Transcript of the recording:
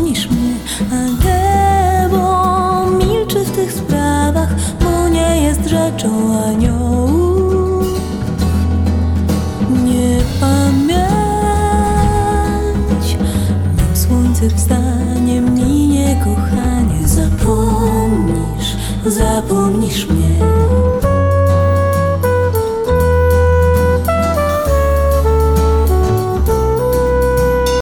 niż mnie, a niebo milczy w tych sprawach, bo nie jest rzeczą aniołów. Nie pamięć, nim słońce wstanie.